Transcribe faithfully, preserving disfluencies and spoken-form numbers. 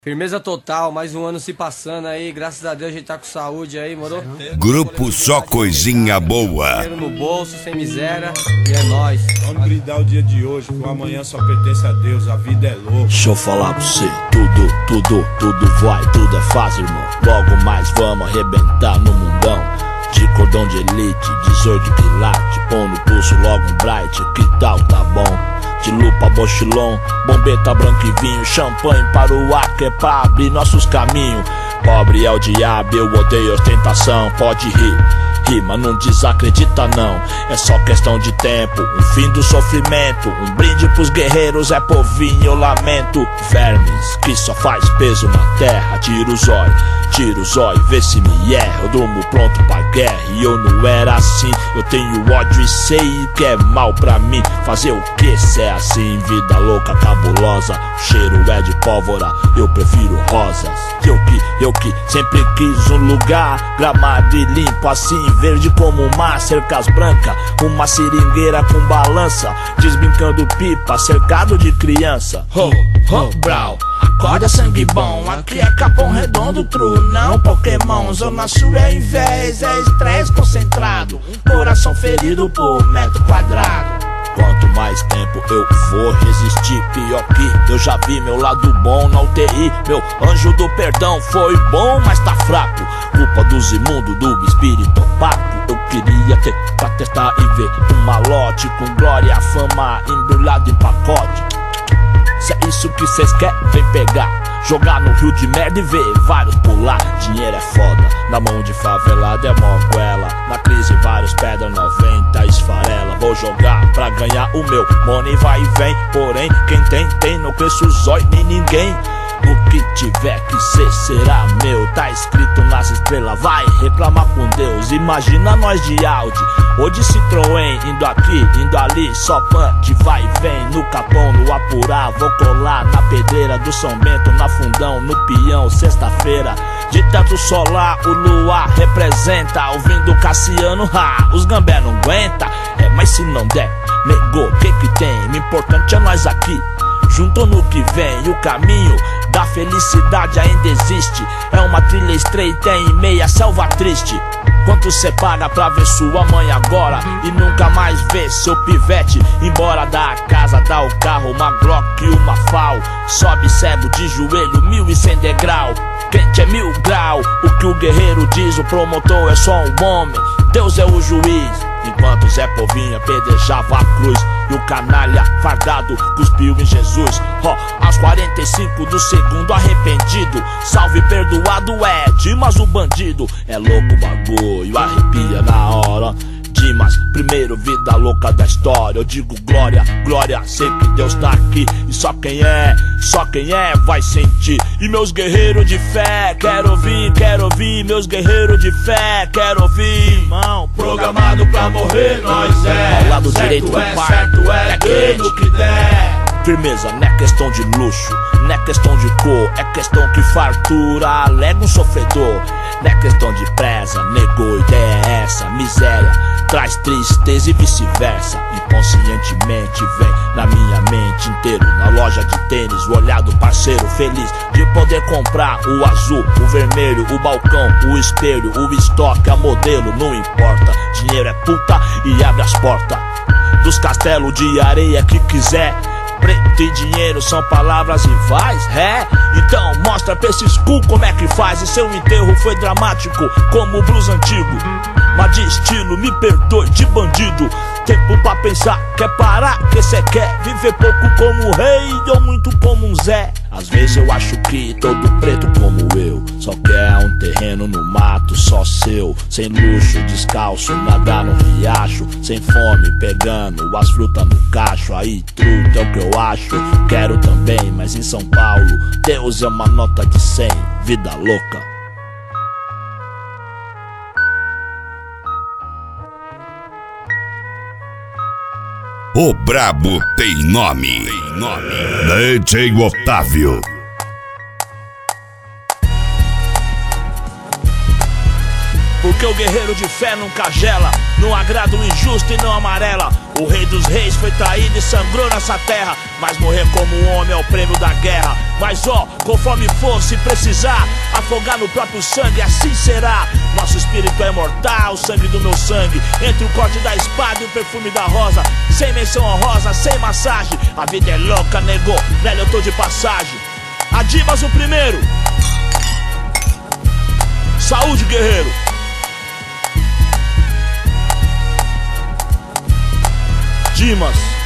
Firmeza total, mais um ano se passando aí, graças a Deus a gente tá com saúde aí, moro? Grupo Só Coisinha Boa. Dinheiro no bolso, sem miséria, e é nóis. Vamos brindar o dia de hoje, que o amanhã só pertence a Deus, a vida é louca. Deixa eu falar pra você, tudo, tudo, tudo vai, tudo é fácil, irmão. Logo mais vamos arrebentar no mundão. De cordão de elite, dezoito de quilate, pão no pulso logo um bright, que tal, tá bom? De lupa, bochilon, bombeta, branco e vinho, champanhe para o ar que é pra abrir nossos caminhos. Pobre é o diabo, eu odeio ostentação, pode rir, rir, mas não desacredita não. É só questão de tempo, um fim do sofrimento, um brinde pros guerreiros, é povinho, eu lamento. Vermes que só faz peso na terra, tira o zóio, tira o zóio, vê se me erra. Eu durmo pronto pra guerra e eu não era assim. Eu tenho ódio e sei que é mal pra mim. Fazer o que se é assim? Vida louca, cabulosa, o cheiro é de pólvora, eu prefiro rosas. Eu que, eu que sempre quis um lugar gramado e limpo assim, verde como o mar, cercas brancas, uma seringueira com balança, desbrincando pipa, cercado de criança. Ho, ho, brau, acorda sangue bom, aqui é Capão Redondo, true, não Pokémon. Zona Sul é inveja, é estresse concentrado, um coração ferido por metro quadrado. Quanto mais tempo eu vou resistir, pior que eu já vi meu lado bom na U T I. Meu anjo do perdão foi bom, mas tá fraco. Culpa dos imundos, do espírito opaco. Eu queria ter pra testar e ver um malote com glória, fama embrulhado em pacote. Se é isso que cês querem, vem pegar. Jogar no rio de merda e ver vários pular. Dinheiro é foda, na mão de favelada é moguela. Na crise vários pedra, noventa esfarela. Vou jogar pra ganhar o meu, money vai e vem. Porém, quem tem, tem, não cresce o zóio nem ninguém. O que tiver que ser será meu, tá escrito nas estrelas, vai reclamar com Deus. Imagina nós de Audi ou de Citroën, indo aqui, indo ali, só pan de vai e vem. No Capão, no Apurá, vou colar na pedreira do São Bento, na Fundão, no Peão, sexta-feira. De teto solar, o luar representa, ouvindo Cassiano, ha, os gambé não aguenta. É, mas se não der, negou, o que que tem? O importante é nós aqui, junto no que vem. O caminho da felicidade ainda existe, é uma trilha estreita em meia selva triste. Quanto cê paga pra ver sua mãe agora e nunca mais ver seu pivete embora da casa, dá o carro, uma Glock e uma Fal. Sobe cego de joelho, mil e cem degrau. Crente é mil grau, o que o guerreiro diz, o promotor é só um homem, Deus é o juiz. Enquanto Zé Povinha pedejava a cruz e o canalha fardado cuspiu em Jesus. Ó, oh, aos quarenta e cinco do segundo arrependido, salve perdoado é Dimas o bandido. É louco o bagulho, arrepia na hora. Dimas, primeiro vida louca da história. Eu digo glória, glória, sei que Deus tá aqui. E só quem é, só quem é vai sentir. E meus guerreiros de fé, quero ouvir, quero ouvir. Meus guerreiros de fé, quero ouvir. Irmão, Programado pra morrer, nós é. Ao lado direito do é, pai, certo é, é dando o que der. Firmeza, não é questão de luxo, não é questão de cor, é questão que fartura alega um sofredor. Não é questão de presa, negou, ideia é essa. Miséria traz tristeza e vice-versa. Inconscientemente vem na minha mente inteiro. Na loja de tênis, o olhar do parceiro feliz de poder comprar o azul, o vermelho, o balcão, o espelho, o estoque, a modelo, não importa. Dinheiro é puta e abre as portas dos castelos de areia que quiser. Preto e dinheiro são palavras rivais, é? Então mostra pra esses cu como é que faz. E seu enterro foi dramático como o blues antigo, mas de estilo, me perdoe, de bandido. Tempo pra pensar, quer parar, que cê quer viver pouco como um rei ou muito como um Zé. Às vezes eu acho que todo preto como eu só quer um terreno no mato só seu, sem luxo, descalço, nadar no riacho, sem fome, pegando as frutas no cacho. Aí truta é o que eu acho, quero também, mas em São Paulo Deus é uma nota de cem, vida louca. O brabo tem nome. Tem nome. D J Otávio. Porque o guerreiro de fé nunca gela, não agrada o injusto e não amarela. O rei dos reis foi traído e sangrou nessa terra, mas morrer como um homem é o prêmio da guerra. Mas ó, conforme for, se precisar afogar no próprio sangue, assim será. Nosso espírito é imortal, o sangue do meu sangue. Entre o corte da espada e o perfume da rosa. Sem menção honrosa, sem massagem. A vida é louca, negou, nela eu tô de passagem. Adimas o primeiro. Saúde, guerreiro. Dimas.